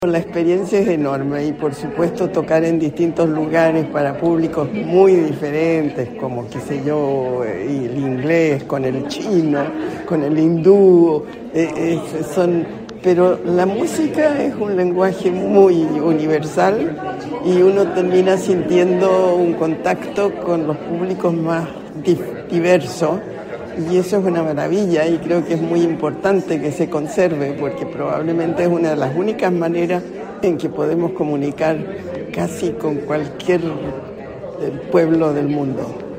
La experiencia es enorme y por supuesto tocar en distintos lugares para públicos muy diferentes, como qué sé yo, el inglés con el chino, con el hindú, pero la música es un lenguaje muy universal y uno termina sintiendo un contacto con los públicos más diversos. Y eso es una maravilla y creo que es muy importante que se conserve porque probablemente es una de las únicas maneras en que podemos comunicar casi con cualquier pueblo del mundo.